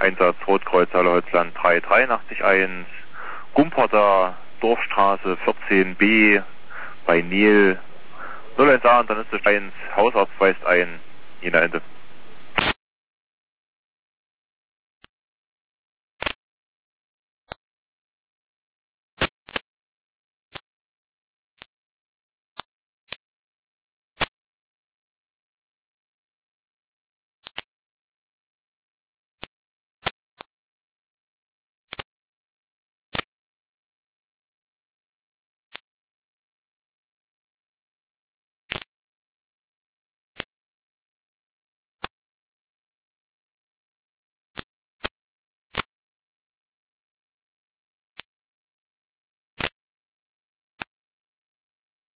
Einsatz Rotkreuz Holzland 38381, Gumperda, Dorfstraße 14b, bei Niel 018, dann ist es 1, Hausarzt weist ein, Ina Ende.